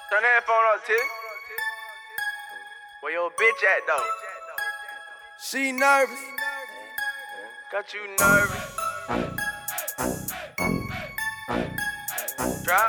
Turn that phone up, T. Where your bitch at, though? She nervous. Got you nervous. Drop.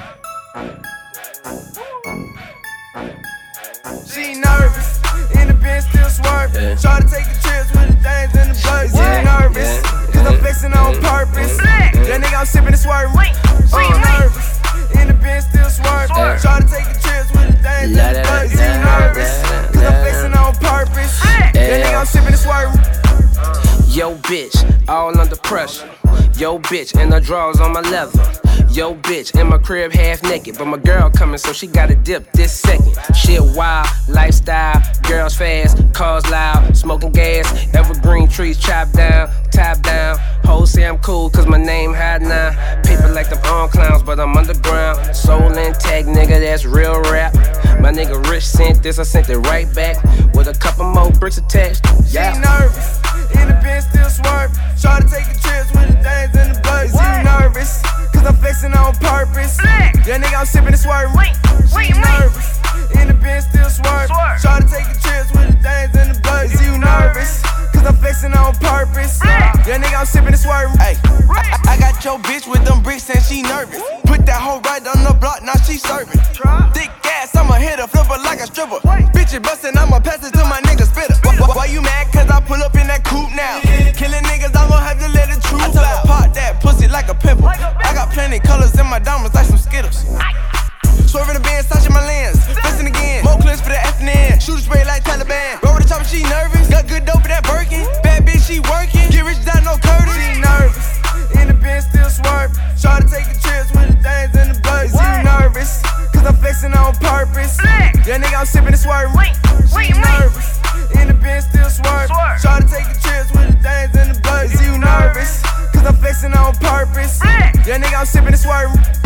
She nervous. In the Benz still swerving. Try to take the trips with the things in the blood. She nervous. Cause I'm flexing on purpose. That nigga I'm sipping and swerving. She nervous. In the Benz still swerving. Try to take the trips with the things in the blood. She nervous. Cause I'm flexing on purpose. That nigga I'm sipping and swerving. Yo bitch, all under pressure. Yo bitch, and the drawers on my leather. Yo bitch, in my crib half naked, but my girl coming, so she gotta dip this second. Shit wild, lifestyle, girls fast, cars loud, smoking gas, evergreen trees chopped down, top down. Hoes say I'm cool, cause my name high now. Paper like them on clowns, but I'm underground. Soul intact, nigga, that's real rap. My nigga Rich sent this, I sent it right back, with a couple more bricks attached. Yeah. She nervous, in the Benz still swerving. Try to take the trips with the things in the blood. She nervous, cause I'm flexing on purpose. That nigga I'm sipping and swerving. She nervous, in the Benz still swerving. Try to take the trips with the things in the blood. She nervous, cause I'm flexing on purpose. That nigga I'm sipping and swerving. Ay, I got your bitch with them bricks and she nervous. Put that hoe right on the block, now she serving. Thick ass, I'ma hit her, flip her like a stripper. Bitch it bustin', I'ma pass it to my nigga spitter. Why you mad? Cause I pull up in that coupe now. Killing niggas, I'm gon' have to let the truth out. I tell her pop that pussy like a pimple. I got plenty colors in my diamonds like some Skittles. Swerving the Benz, touching my lens. Listen again, more clips for the F&N. Shooter spray like Taliban. Roll with the chopper, she nervous. Got good dope in that Birkin. Bad bitch, she working. Get rich without no Curtis. She nervous, in the Benz still swerving. Try to take the trips with the things in the blood. She nervous, cause I'm flexing on purpose. That nigga I'm sipping and swerving. She nervous, in the Benz still swerving. Try to take the trips with the things in the blood. She nervous, cause I'm flexing on purpose. That nigga I'm sipping and swerving.